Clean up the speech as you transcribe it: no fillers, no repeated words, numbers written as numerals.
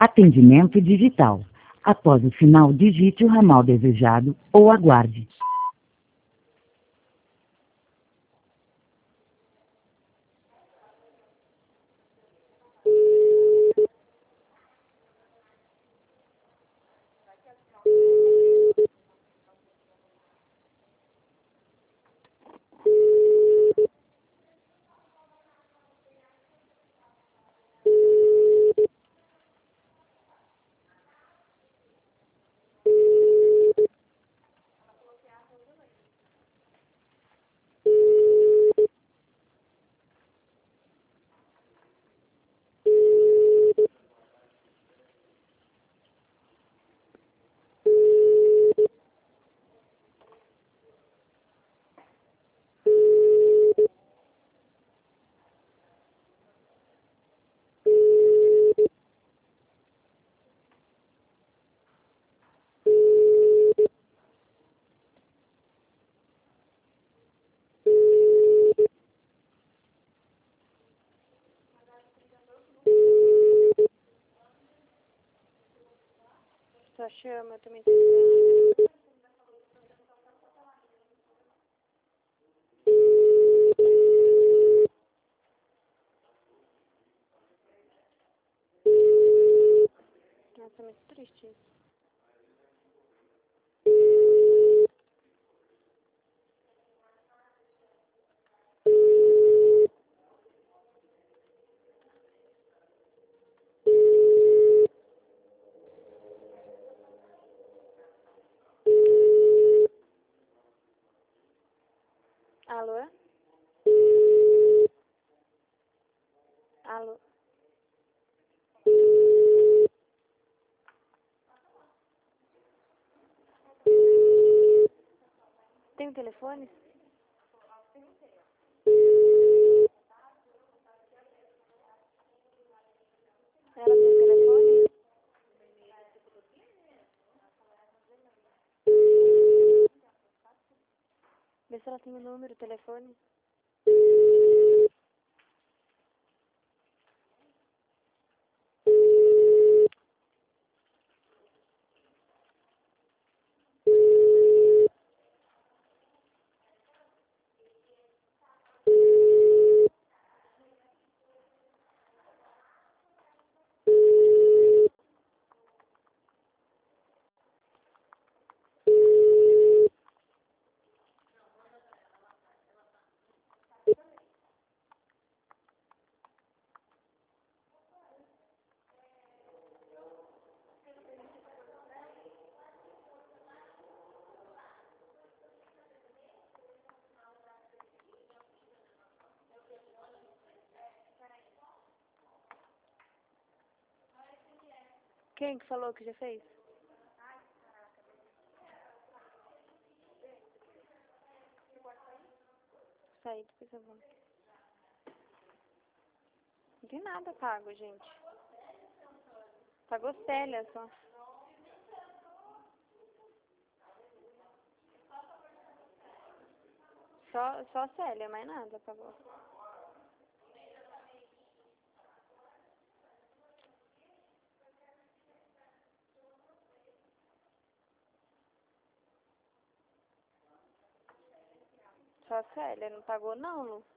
Atendimento digital. Após o sinal, digite o ramal desejado ou aguarde. Só chama, eu também tô ligando. Nossa, é muito triste isso. Alô? Alô? Tem um telefone? Ela tem um telefone? Vê se ela tem o número, o telefone. Quem que falou que já fez? Saí, depois eu vou. Não tem nada pago, gente. Pagou Célia só. Só Célia, mais nada pagou. Só Célia, não pagou não, Lu?